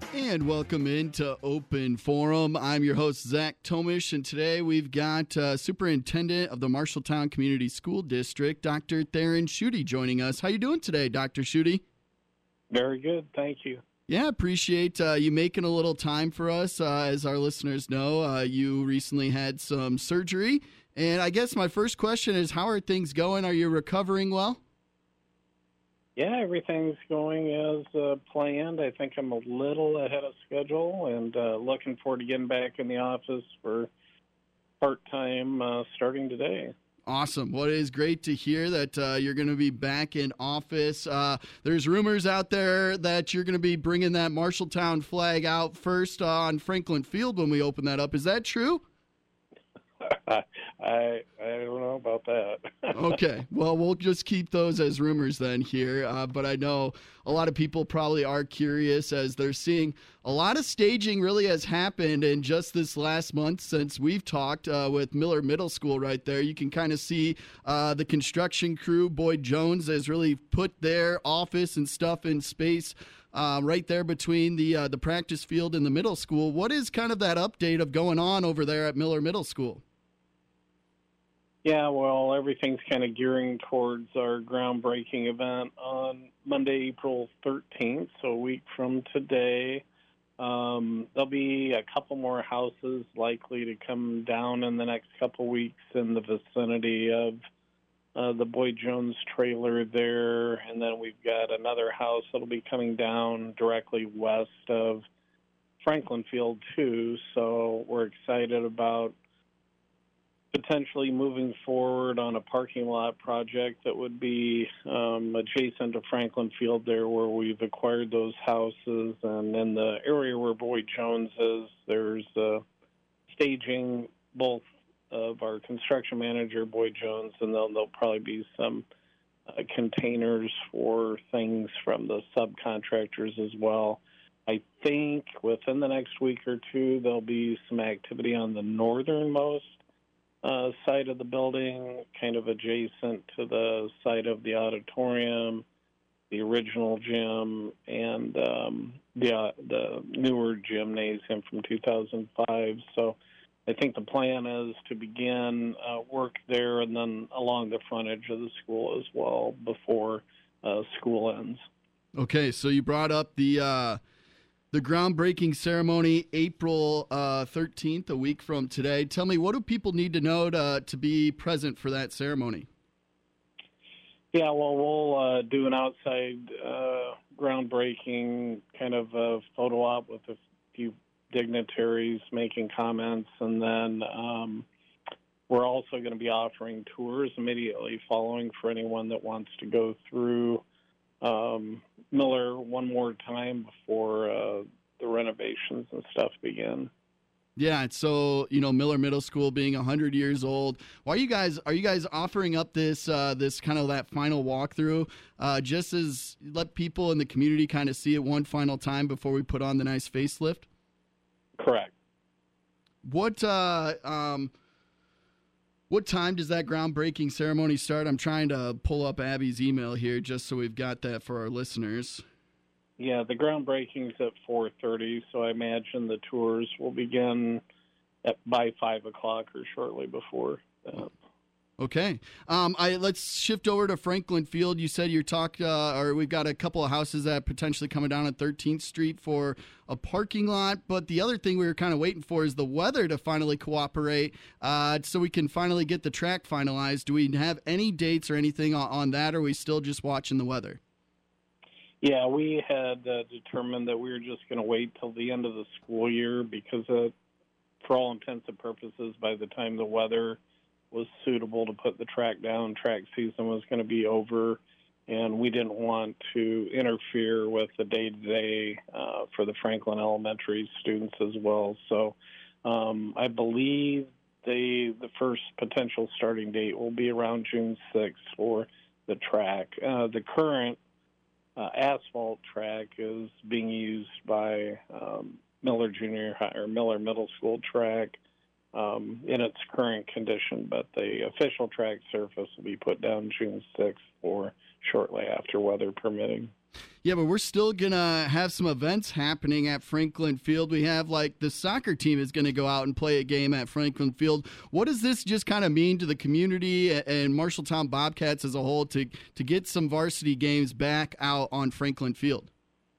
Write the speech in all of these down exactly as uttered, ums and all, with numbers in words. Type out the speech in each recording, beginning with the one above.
And welcome into Open Forum. I'm your host, Zach Tomish, and today we've got uh, Superintendent of the Marshalltown Community School District, Doctor Theron Schutte, joining us. How you doing today, Doctor Schutte? Very good, thank you. Yeah, appreciate uh, you making a little time for us. Uh, as our listeners know, uh, you recently had some surgery, and I guess my first question is, how are things going? Are you recovering well? Yeah, everything's going as uh, planned. I think I'm a little ahead of schedule and uh, looking forward to getting back in the office for part-time uh, starting today. Awesome. Well, it is great to hear that uh, you're going to be back in office. Uh, there's rumors out there that you're going to be bringing that Marshalltown flag out first on Franklin Field when we open that up. Is that true? I I don't know about that. Okay. Well, we'll just keep those as rumors then here. Uh, but I know a lot of people probably are curious as they're seeing a lot of staging really has happened in just this last month since we've talked uh, with Miller Middle School right there. You can kind of see uh, the construction crew. Boyd Jones has really put their office and stuff in space Uh, right there between the uh, the practice field and the middle school. What is kind of that update of going on over there at Miller Middle School? Yeah, well, everything's kind of gearing towards our groundbreaking event on Monday, April thirteenth, so a week from today. Um, there'll be a couple more houses likely to come down in the next couple weeks in the vicinity of Uh, the Boyd Jones trailer there, and then we've got another house that'll be coming down directly west of Franklin Field, too. So we're excited about potentially moving forward on a parking lot project that would be um, adjacent to Franklin Field there where we've acquired those houses. And in the area where Boyd Jones is, there's uh, staging both of our construction manager, Boyd Jones, and then there'll probably be some uh, containers for things from the subcontractors as well. I think within the next week or two, there'll be some activity on the northernmost uh, side of the building, kind of adjacent to the site of the auditorium, the original gym, and um, the, uh, the newer gymnasium from two thousand five. So I think the plan is to begin uh, work there and then along the frontage of the school as well before uh, school ends. Okay, so you brought up the uh, the groundbreaking ceremony April uh, thirteenth, a week from today. Tell me, what do people need to know to, to be present for that ceremony? Yeah, well, we'll uh, do an outside uh, groundbreaking kind of uh, photo op with a few dignitaries making comments, and then um, we're also going to be offering tours immediately following for anyone that wants to go through um, Miller one more time before uh, the renovations and stuff begin. Yeah, so you know Miller Middle School being one hundred years old. Why are you guys are you guys offering up this uh, this kind of that final walkthrough, uh, just as let people in the community kind of see it one final time before we put on the nice facelift? Correct. What uh, um, what time does that groundbreaking ceremony start? I'm trying to pull up Abby's email here just so we've got that for our listeners. Yeah, the groundbreaking's at four thirty, so I imagine the tours will begin at by five o'clock or shortly before that. Okay. Um, I let's shift over to Franklin Field. You said you talked, uh, or we've got a couple of houses that potentially coming down on thirteenth Street for a parking lot. But the other thing we were kind of waiting for is the weather to finally cooperate, uh, so we can finally get the track finalized. Do we have any dates or anything on, on that, or are we still just watching the weather? Yeah, we had uh, determined that we were just going to wait till the end of the school year because, uh, for all intents and purposes, by the time the weather was suitable to put the track down, track season was going to be over, and we didn't want to interfere with the day-to-day uh, for the Franklin Elementary students as well. So um, I believe the the first potential starting date will be around June sixth for the track. Uh, the current uh, asphalt track is being used by um, Miller Junior High or Miller Middle School track um, in its current condition, but the official track surface will be put down June sixth or shortly after, weather permitting. Yeah, but we're still going to have some events happening at Franklin Field. We have, like, the soccer team is going to go out and play a game at Franklin Field. What does this just kind of mean to the community and Marshalltown Bobcats as a whole to, to get some varsity games back out on Franklin Field?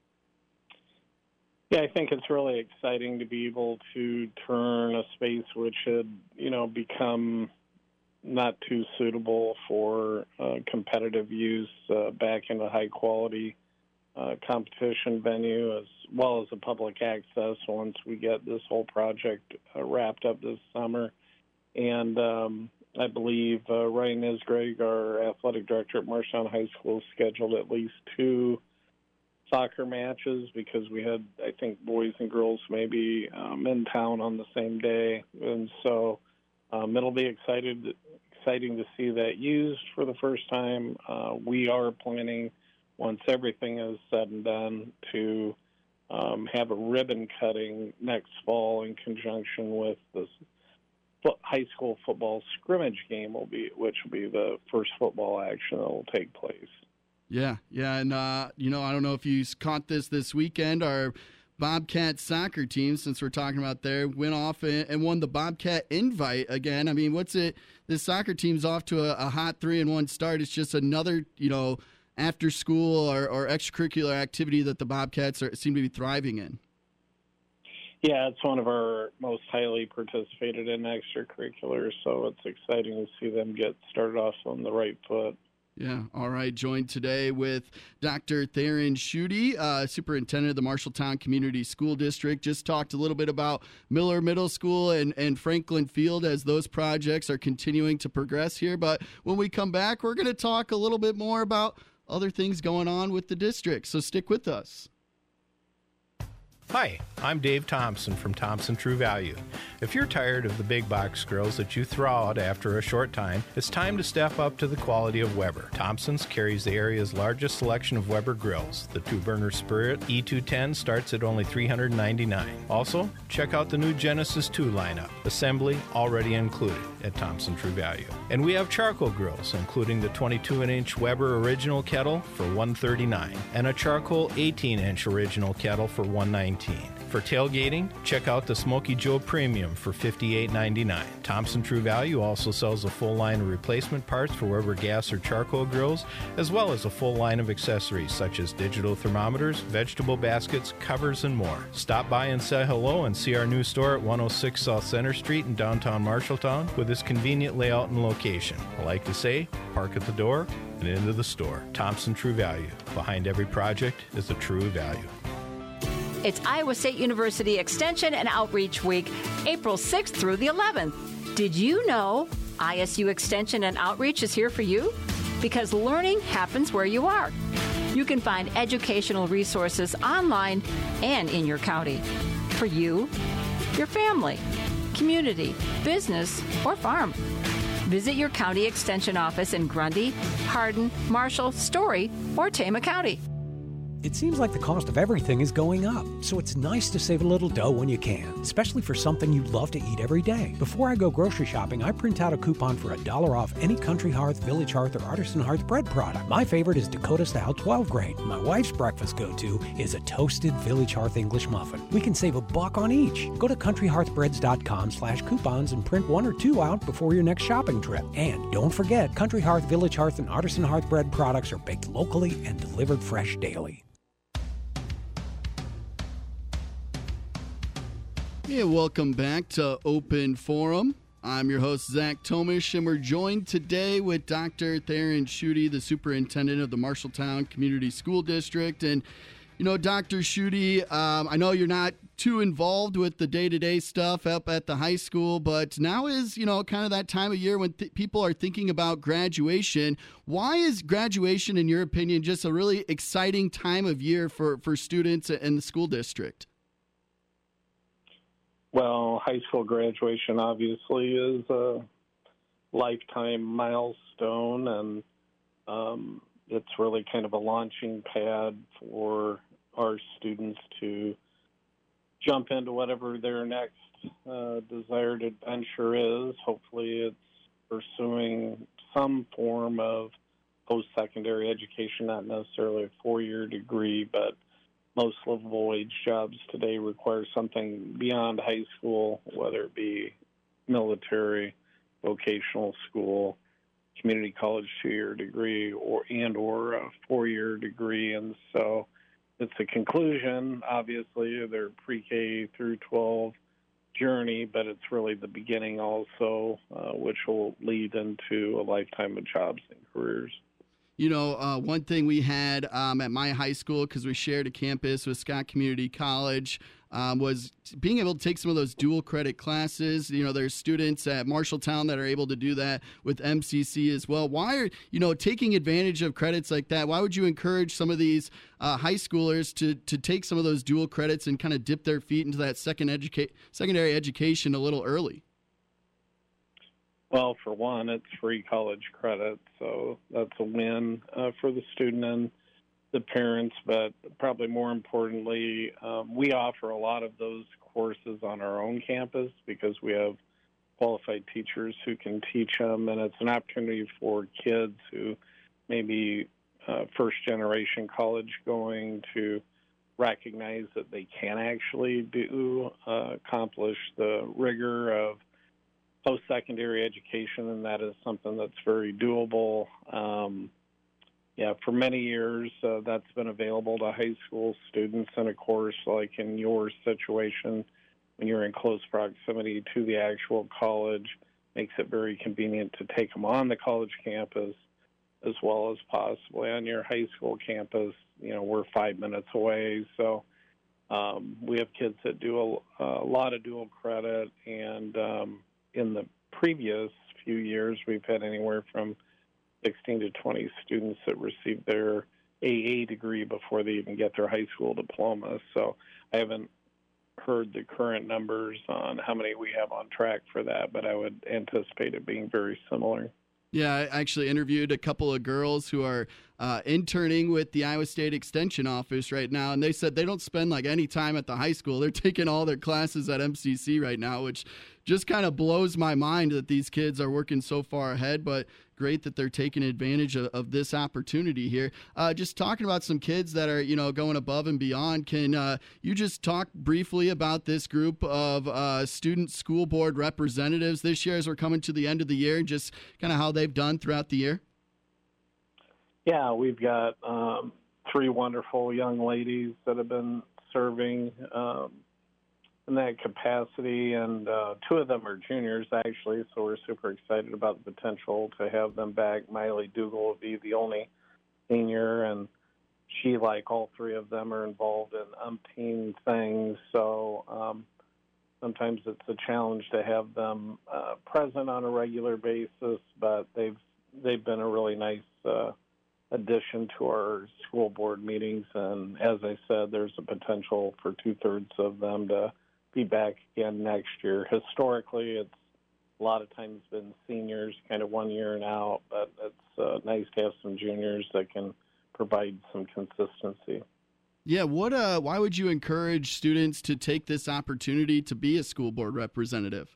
Yeah, I think it's really exciting to be able to turn a space which had, you know, become not too suitable for uh, competitive use uh, back into high-quality uh, competition venue, as well as a public access once we get this whole project uh, wrapped up this summer. And um, I believe uh, Ryan Isgreg, our athletic director at Marshalltown High School, scheduled at least two soccer matches because we had, I think, boys and girls maybe um, in town on the same day. And so um, it'll be excited, exciting to see that used for the first time. Uh, we are planning, once everything is said and done, to um, have a ribbon cutting next fall in conjunction with the high school football scrimmage game, will be, which will be the first football action that will take place. Yeah, yeah, and, uh, you know, I don't know if you caught this this weekend. Our Bobcat soccer team, since we're talking about there, went off and, and won the Bobcat Invite again. I mean, what's it? This soccer team's off to a, a hot three and one start. It's just another, you know, after-school or, or extracurricular activity that the Bobcats are, seem to be thriving in. Yeah, it's one of our most highly participated in extracurriculars, so it's exciting to see them get started off on the right foot. Yeah. All right. Joined today with Doctor Theron Schutte, uh, superintendent of the Marshalltown Community School District. Just talked a little bit about Miller Middle School and, and Franklin Field as those projects are continuing to progress here. But when we come back, we're going to talk a little bit more about other things going on with the district. So stick with us. Hi, I'm Dave Thompson from Thompson True Value. If you're tired of the big box grills that you throw out after a short time, it's time to step up to the quality of Weber. Thompson's carries the area's largest selection of Weber grills. The two-burner Spirit E two ten starts at only three hundred ninety-nine dollars. Also, check out the new Genesis two lineup, assembly already included at Thompson True Value. And we have charcoal grills, including the twenty-two inch Weber Original Kettle for one hundred thirty-nine dollars and a charcoal eighteen inch Original Kettle for one hundred nineteen dollars. For tailgating, check out the Smoky Joe Premium for fifty-eight ninety-nine. Thompson True Value also sells a full line of replacement parts for Weber gas or charcoal grills, as well as a full line of accessories such as digital thermometers, vegetable baskets, covers, and more. Stop by and say hello and see our new store at one oh six South Center Street in downtown Marshalltown with its convenient layout and location. I like to say, park at the door and into the store. Thompson True Value. Behind every project is a true value. It's Iowa State University Extension and Outreach Week, April sixth through the eleventh. Did you know I S U Extension and Outreach is here for you? Because learning happens where you are. You can find educational resources online and in your county. For you, your family, community, business, or farm. Visit your county extension office in Grundy, Hardin, Marshall, Story, or Tama County. It seems like the cost of everything is going up, so it's nice to save a little dough when you can, especially for something you love to eat every day. Before I go grocery shopping, I print out a coupon for a dollar off any Country Hearth, Village Hearth, or Artisan Hearth bread product. My favorite is Dakota Style twelve grain. My wife's breakfast go-to is a toasted Village Hearth English muffin. We can save a buck on each. Go to country hearth breads dot com slash coupons and print one or two out before your next shopping trip. And don't forget, Country Hearth, Village Hearth, and Artisan Hearth bread products are baked locally and delivered fresh daily. Yeah, welcome back to Open Forum. I'm your host, Zach Tomish, and we're joined today with Doctor Theron Schutte, the superintendent of the Marshalltown Community School District. And, you know, Doctor Schutte, um, I know you're not too involved with the day-to-day stuff up at the high school, but now is, you know, kind of that time of year when th- people are thinking about graduation. Why is graduation, in your opinion, just a really exciting time of year for, for students in the school district? Well, high school graduation obviously is a lifetime milestone, and um, it's really kind of a launching pad for our students to jump into whatever their next uh, desired adventure is. Hopefully it's pursuing some form of post-secondary education, not necessarily a four-year degree, but most livable wage jobs today require something beyond high school, whether it be military, vocational school, community college two-year degree, or and or a four-year degree. And so it's a conclusion, obviously, of their pre-K through twelve journey, but it's really the beginning also, uh, which will lead into a lifetime of jobs and careers. You know, uh, one thing we had um, at my high school, because we shared a campus with Scott Community College, um, was being able to take some of those dual credit classes. You know, there's students at Marshalltown that are able to do that with M C C as well. Why are, you know, taking advantage of credits like that? Why would you encourage some of these uh, high schoolers to to take some of those dual credits and kind of dip their feet into that second educa- secondary education a little early? Well, for one, it's free college credit, so that's a win uh, for the student and the parents. But probably more importantly, um, we offer a lot of those courses on our own campus because we have qualified teachers who can teach them, and it's an opportunity for kids who may be uh, first-generation college going to recognize that they can actually do uh, accomplish the rigor of post-secondary education, and that is something that's very doable. Um, yeah, for many years, uh, that's been available to high school students, and of course, like in your situation, when you're in close proximity to the actual college, makes it very convenient to take them on the college campus as well as possibly on your high school campus. You know, we're five minutes away, so um, we have kids that do a, a lot of dual credit, and um, in the previous few years, we've had anywhere from sixteen to twenty students that receive their A A degree before they even get their high school diploma. So I haven't heard the current numbers on how many we have on track for that, but I would anticipate it being very similar. Yeah, I actually interviewed a couple of girls who are uh, interning with the Iowa State Extension Office right now, and they said they don't spend like any time at the high school. They're taking all their classes at M C C right now, which just kind of blows my mind that these kids are working so far ahead, but great that they're taking advantage of, of this opportunity here. Uh, just talking about some kids that are, you know, going above and beyond. Can uh, you just talk briefly about this group of uh, student school board representatives this year as we're coming to the end of the year, and just kind of how they've done throughout the year? Yeah, we've got um, three wonderful young ladies that have been serving um, in that capacity, and uh, two of them are juniors, actually, so we're super excited about the potential to have them back. Miley Dougal will be the only senior, and she, like all three of them, are involved in umpteen things, so um, sometimes it's a challenge to have them uh, present on a regular basis, but they've they've been a really nice uh, addition to our school board meetings, and as I said, there's a potential for two-thirds of them to be back again next year. Historically, it's a lot of times been seniors, kind of one year and out, but it's uh, nice to have some juniors that can provide some consistency. Yeah, what? Uh, why would you encourage students to take this opportunity to be a school board representative?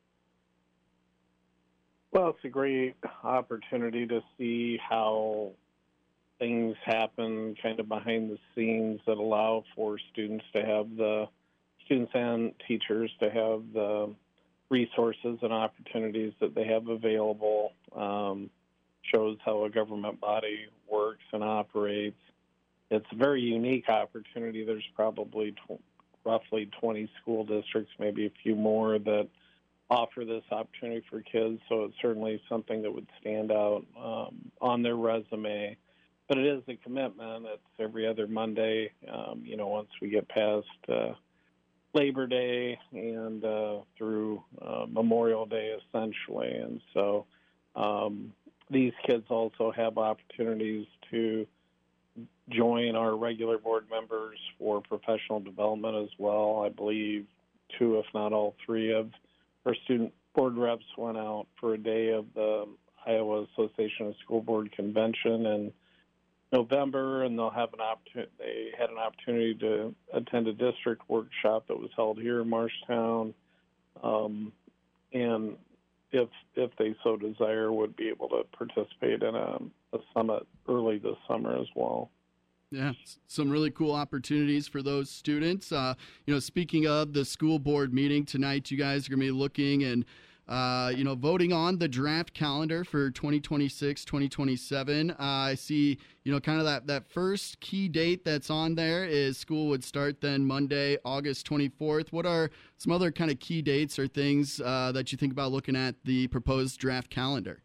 Well, it's a great opportunity to see how things happen kind of behind the scenes that allow for students to have the students and teachers to have the resources and opportunities that they have available. Um, shows how a government body works and operates. It's a very unique opportunity. There's probably tw- roughly twenty school districts, maybe a few more, that offer this opportunity for kids, so it's certainly something that would stand out um, on their resume. But it is a commitment. It's every other Monday, um, you know, once we get past uh, Labor Day and uh, through uh, Memorial Day, essentially. And so um, these kids also have opportunities to join our regular board members for professional development as well. I believe two, if not all three, of our student board reps went out for a day of the Iowa Association of School Board Convention in November, and they'll have an opportunity. They had an opportunity to attend a district workshop that was held here in Marshtown, um, and if if they so desire, would be able to participate in a, a summit early this summer as well. Yeah, some really cool opportunities for those students. Uh, you know, speaking of the school board meeting tonight, you guys are going to be looking and, uh, you know, voting on the draft calendar for twenty twenty-six, twenty twenty-seven. Uh, I see, you know, kind of that, that first key date that's on there is school would start then Monday, August twenty-fourth. What are some other kind of key dates or things uh, that you think about looking at the proposed draft calendar?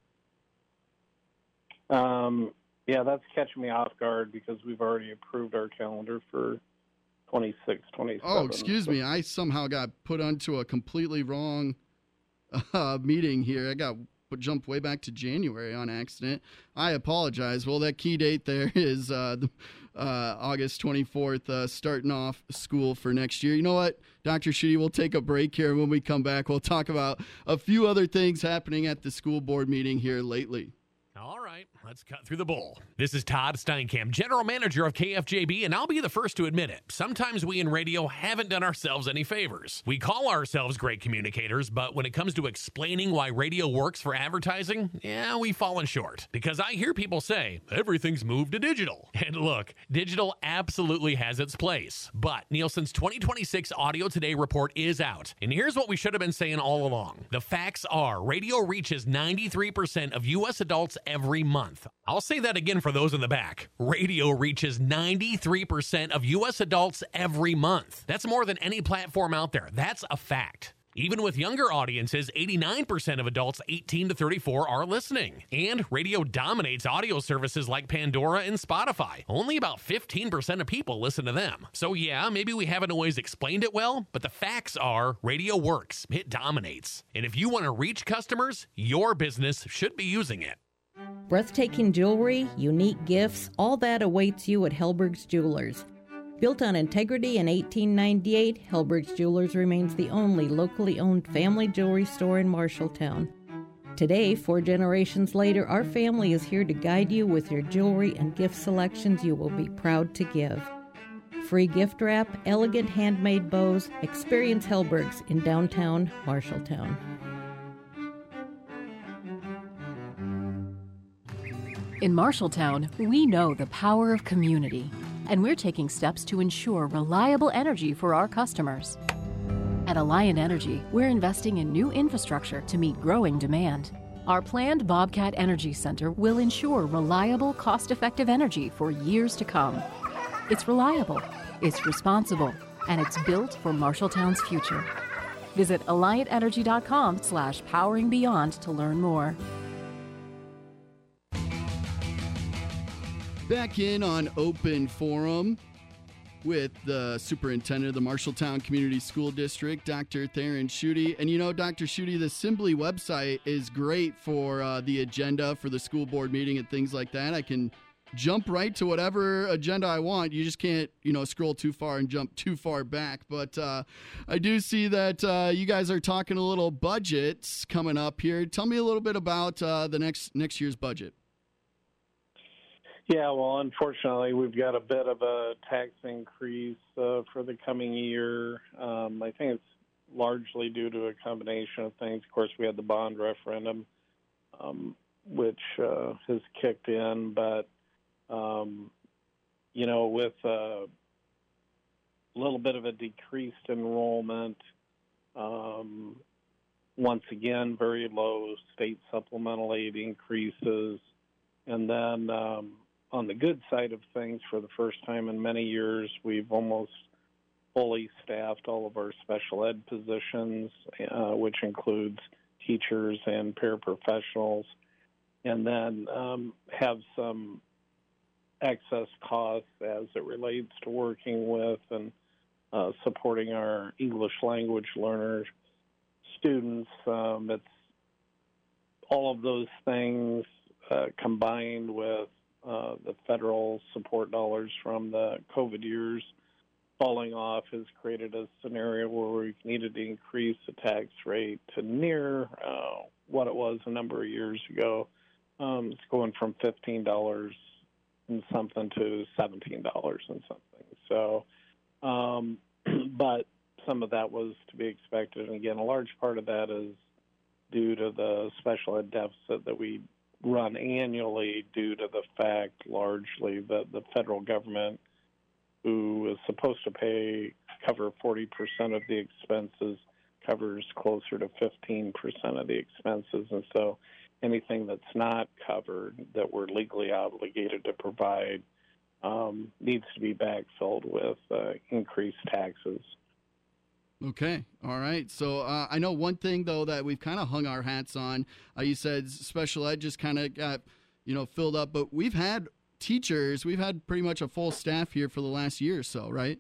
Um. Yeah, that's catching me off guard because we've already approved our calendar for twenty-six, twenty-seven. Oh, excuse me. I somehow got put onto a completely wrong uh, meeting here. I got jumped way back to January on accident. I apologize. Well, that key date there is uh, uh, August twenty-fourth, uh, starting off school for next year. You know what, Doctor Schutte, we'll take a break here. When we come back, we'll talk about a few other things happening at the school board meeting here lately. All right, let's cut through the bull. This is Todd Steinkamp, General Manager of K F J B, and I'll be the first to admit it. Sometimes we in radio haven't done ourselves any favors. We call ourselves great communicators, but when it comes to explaining why radio works for advertising, yeah, we've fallen short. Because I hear people say, everything's moved to digital. And look, digital absolutely has its place. But Nielsen's twenty twenty-six Audio Today report is out. And here's what we should have been saying all along. The facts are, radio reaches ninety-three percent of U S adults every month. I'll say that again for those in the back. Radio reaches ninety-three percent of U S adults every month. That's more than any platform out there. That's a fact. Even with younger audiences, eighty-nine percent of adults eighteen to thirty-four are listening. And radio dominates audio services like Pandora and Spotify. Only about fifteen percent of people listen to them. So yeah, maybe we haven't always explained it well, but the facts are radio works. It dominates. And if you want to reach customers, your business should be using it. Breathtaking jewelry, unique gifts, all that awaits you at Hellberg's Jewelers. Built on integrity in eighteen ninety-eight, Hellberg's Jewelers remains the only locally owned family jewelry store in Marshalltown. Today, four generations later, our family is here to guide you with your jewelry and gift selections you will be proud to give. Free gift wrap, elegant handmade bows, experience Hellberg's in downtown Marshalltown. In Marshalltown, we know the power of community, and we're taking steps to ensure reliable energy for our customers. At Alliant Energy, we're investing in new infrastructure to meet growing demand. Our planned Bobcat Energy Center will ensure reliable, cost-effective energy for years to come. It's reliable, it's responsible, and it's built for Marshalltown's future. Visit alliant energy dot com slash powering beyond to learn more. Back in on Open Forum with the superintendent of the Marshalltown Community School District, Doctor Theron Schutte. And you know, Doctor Schutte, the Assembly website is great for uh, the agenda for the school board meeting and things like that. I can jump right to whatever agenda I want. You just can't, you know, scroll too far and jump too far back. But uh, I do see that uh, you guys are talking a little budgets coming up here. Tell me a little bit about uh, the next next year's budget. Yeah, well, unfortunately, we've got a bit of a tax increase uh, for the coming year. Um, I think it's largely due to a combination of things. Of course, we had the bond referendum, um, which uh, has kicked in. But, um, you know, with a little bit of a decreased enrollment, um, once again, very low state supplemental aid increases, and then um, on the good side of things, for the first time in many years, we've almost fully staffed all of our special ed positions, uh, which includes teachers and paraprofessionals, and then um, have some excess costs as it relates to working with and uh, supporting our English language learner students. Um, it's all of those things uh, combined with Uh, the federal support dollars from the COVID years falling off has created a scenario where we've needed to increase the tax rate to near uh, what it was a number of years ago. Um, it's going from fifteen dollars and something to seventeen dollars and something. So, um, but some of that was to be expected. And again, a large part of that is due to the special ed deficit that we run annually, due to the fact largely that the federal government, who is supposed to pay cover forty percent of the expenses, covers closer to fifteen percent of the expenses. And so anything that's not covered that we're legally obligated to provide um, needs to be backfilled with uh, increased taxes. Okay. All right. So uh, I know one thing, though, that we've kind of hung our hats on. Uh, you said special ed just kind of got, you know, filled up. But we've had teachers. We've had pretty much a full staff here for the last year or so, right?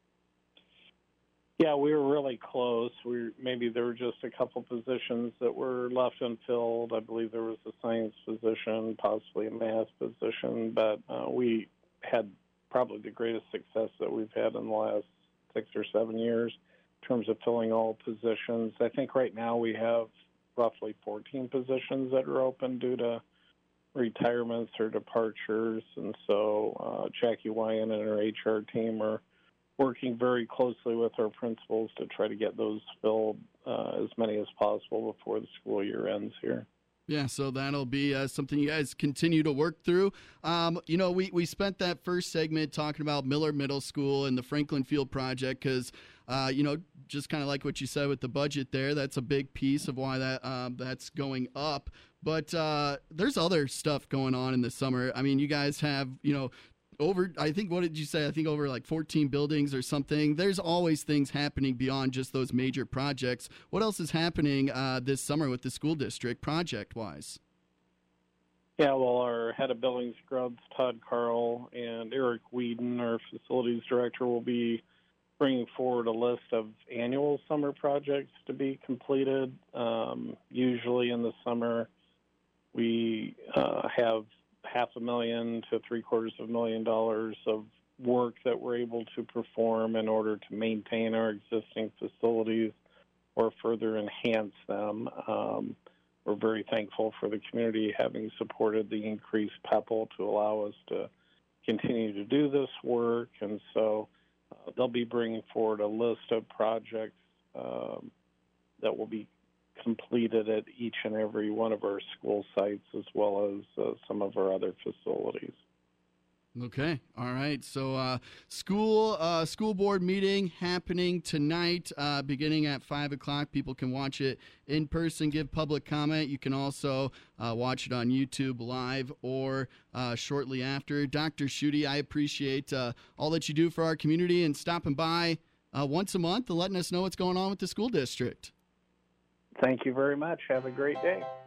Yeah, we were really close. We maybe there were just a couple positions that were left unfilled. I believe there was a science position, possibly a math position, but uh, we had probably the greatest success that we've had in the last six or seven years in terms of filling all positions. I think right now we have roughly fourteen positions that are open due to retirements or departures, and so uh, Jackie Wyan and her H R team are working very closely with our principals to try to get those filled, uh, as many as possible before the school year ends here. Yeah, so that'll be uh, something you guys continue to work through. Um, you know, we, we spent that first segment talking about Miller Middle School and the Franklin Field project because, uh, you know, just kind of like what you said with the budget there, that's a big piece of why that um, that's going up. But uh, there's other stuff going on in the summer. I mean, you guys have, you know, over, I think, what did you say? I think over like fourteen buildings or something. There's always things happening beyond just those major projects. What else is happening uh, this summer with the school district project-wise? Yeah, well, our head of buildings grubs, Todd Carl, and Eric Whedon, our facilities director, will be bringing forward a list of annual summer projects to be completed. Um, usually in the summer, we uh, have half a million to three quarters of a million dollars of work that we're able to perform in order to maintain our existing facilities or further enhance them. Um, we're very thankful for the community having supported the increased P E P L to allow us to continue to do this work. And so uh, they'll be bringing forward a list of projects um, that will be completed at each and every one of our school sites, as well as uh, some of our other facilities. Okay. All right. So uh, school uh, school board meeting happening tonight, uh, beginning at five o'clock. People can watch it in person, give public comment. You can also uh, watch it on YouTube live or uh, shortly after. Doctor Schutte, I appreciate uh, all that you do for our community and stopping by uh, once a month and letting us know what's going on with the school district. Thank you very much. Have a great day.